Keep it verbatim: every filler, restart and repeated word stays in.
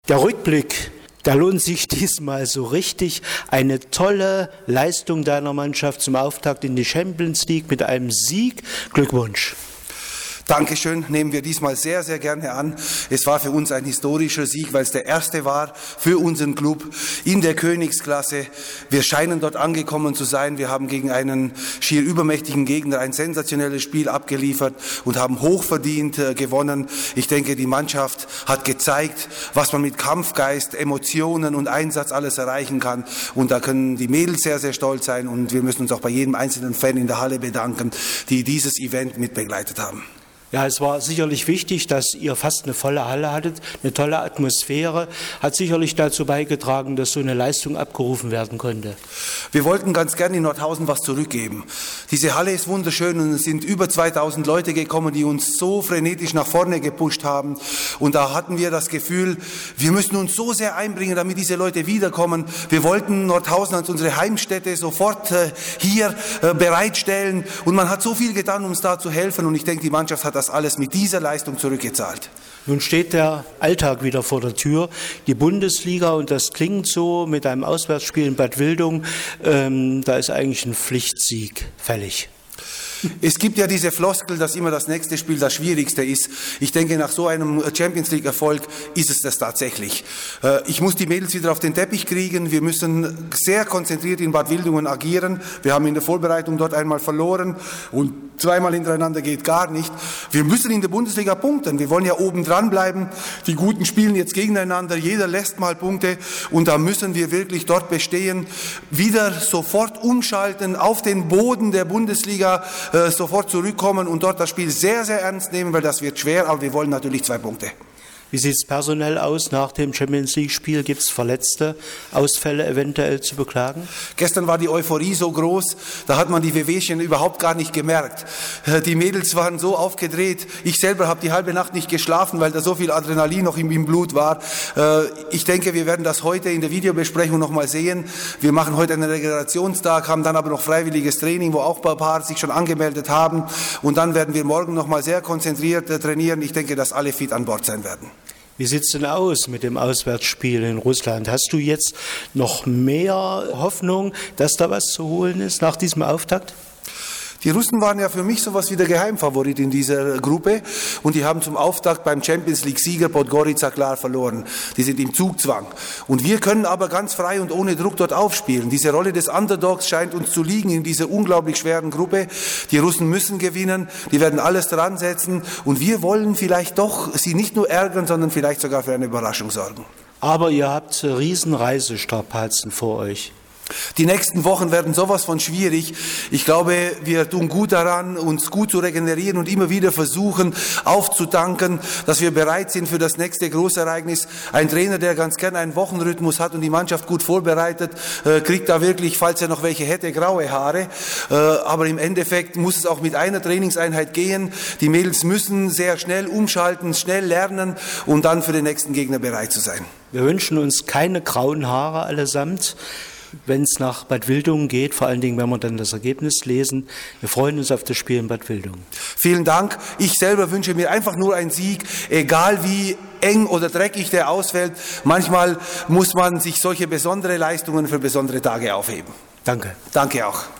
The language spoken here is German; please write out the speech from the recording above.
Der Rückblick, der lohnt sich diesmal so richtig. Eine tolle Leistung deiner Mannschaft zum Auftakt in die Champions League mit einem Sieg. Glückwunsch. Dankeschön, nehmen wir diesmal sehr, sehr gerne an. Es war für uns ein historischer Sieg, weil es der erste war für unseren Club in der Königsklasse. Wir scheinen dort angekommen zu sein. Wir haben gegen einen schier übermächtigen Gegner ein sensationelles Spiel abgeliefert und haben hochverdient äh, gewonnen. Ich denke, die Mannschaft hat gezeigt, was man mit Kampfgeist, Emotionen und Einsatz alles erreichen kann. Und da können die Mädels sehr, sehr stolz sein. Und wir müssen uns auch bei jedem einzelnen Fan in der Halle bedanken, die dieses Event mitbegleitet haben. Ja, es war sicherlich wichtig, dass ihr fast eine volle Halle hattet, eine tolle Atmosphäre, hat sicherlich dazu beigetragen, dass so eine Leistung abgerufen werden konnte. Wir wollten ganz gerne in Nordhausen was zurückgeben. Diese Halle ist wunderschön und es sind über zweitausend Leute gekommen, die uns so frenetisch nach vorne gepusht haben. Und da hatten wir das Gefühl, wir müssen uns so sehr einbringen, damit diese Leute wiederkommen. Wir wollten Nordhausen als unsere Heimstätte sofort äh, hier äh, bereitstellen und man hat so viel getan, um uns da zu helfen und ich denke, die Mannschaft hat das alles mit dieser Leistung zurückgezahlt. Nun steht der Alltag wieder vor der Tür, die Bundesliga, und das klingt so mit einem Auswärtsspiel in Bad Wildung, ähm, da ist eigentlich ein Pflichtsieg fällig. Es gibt ja diese Floskel, dass immer das nächste Spiel das schwierigste ist. Ich denke, nach so einem Champions-League-Erfolg ist es das tatsächlich. Ich muss die Mädels wieder auf den Teppich kriegen. Wir müssen sehr konzentriert in Bad Wildungen agieren. Wir haben in der Vorbereitung dort einmal verloren und zweimal hintereinander geht gar nicht. Wir müssen in der Bundesliga punkten. Wir wollen ja oben dran bleiben. Die Guten spielen jetzt gegeneinander. Jeder lässt mal Punkte und da müssen wir wirklich dort bestehen. Wieder sofort umschalten auf den Boden der Bundesliga, äh, sofort zurückkommen und dort das Spiel sehr, sehr ernst nehmen, weil das wird schwer, aber wir wollen natürlich zwei Punkte. Wie sieht es personell aus nach dem Champions-League-Spiel? Gibt es Verletzte, Ausfälle eventuell zu beklagen? Gestern war die Euphorie so groß, da hat man die Wehwehchen überhaupt gar nicht gemerkt. Die Mädels waren so aufgedreht. Ich selber habe die halbe Nacht nicht geschlafen, weil da so viel Adrenalin noch im Blut war. Ich denke, wir werden das heute in der Videobesprechung noch mal sehen. Wir machen heute einen Regenerationstag, haben dann aber noch freiwilliges Training, wo auch ein paar sich schon angemeldet haben. Und dann werden wir morgen noch mal sehr konzentriert trainieren. Ich denke, dass alle fit an Bord sein werden. Wie sieht es denn aus mit dem Auswärtsspiel in Russland? Hast du jetzt noch mehr Hoffnung, dass da was zu holen ist nach diesem Auftakt? Die Russen waren ja für mich sowas wie der Geheimfavorit in dieser Gruppe und die haben zum Auftakt beim Champions-League-Sieger Podgorica klar verloren. Die sind im Zugzwang. Und wir können aber ganz frei und ohne Druck dort aufspielen. Diese Rolle des Underdogs scheint uns zu liegen in dieser unglaublich schweren Gruppe. Die Russen müssen gewinnen, die werden alles dran setzen und wir wollen vielleicht doch sie nicht nur ärgern, sondern vielleicht sogar für eine Überraschung sorgen. Aber ihr habt riesen Reisestrapazen vor euch. Die nächsten Wochen werden sowas von schwierig. Ich glaube, wir tun gut daran, uns gut zu regenerieren und immer wieder versuchen, aufzutanken, dass wir bereit sind für das nächste Großereignis. Ein Trainer, der ganz gern einen Wochenrhythmus hat und die Mannschaft gut vorbereitet, kriegt da wirklich, falls er noch welche hätte, graue Haare. Aber im Endeffekt muss es auch mit einer Trainingseinheit gehen. Die Mädels müssen sehr schnell umschalten, schnell lernen und dann für den nächsten Gegner bereit zu sein. Wir wünschen uns keine grauen Haare allesamt, wenn es nach Bad Wildungen geht, vor allen Dingen, wenn wir dann das Ergebnis lesen. Wir freuen uns auf das Spiel in Bad Wildungen. Vielen Dank. Ich selber wünsche mir einfach nur einen Sieg, egal wie eng oder dreckig der ausfällt. Manchmal muss man sich solche besondere Leistungen für besondere Tage aufheben. Danke. Danke auch.